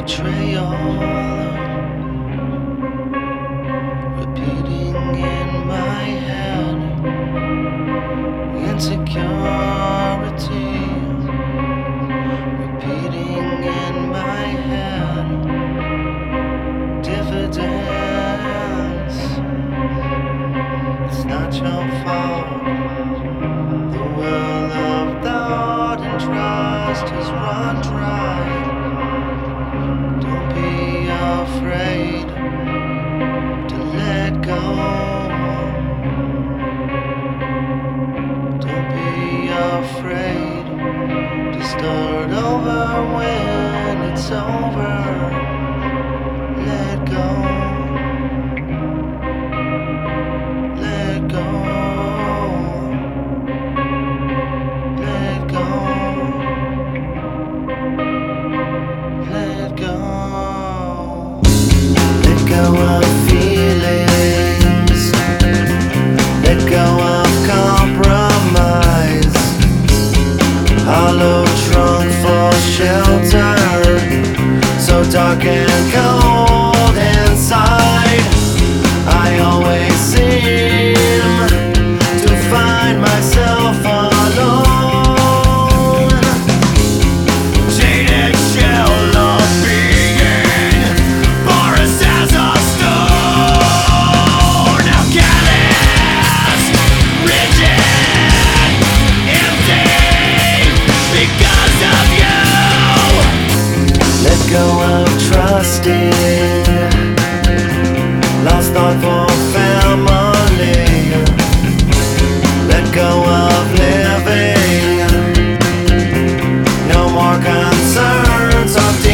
betrayal, repeating in my head, insecurity, repeating in my head, diffidence. It's not your fault. The well of thought and trust has run dry. Don't be afraid to let go. Don't be afraid to start over when it's over. Let go. Let go. Let go. Let go. Let go of feelings. Let go of compromise. Hollow trunk for shelter. So dark and cold inside. I always seem to find myself alone. Jaded shell of being, porous as a stone. Now callous, rigid, empty because of you. Let go of trusting, lost thought for family. Let go of living, no more concerns of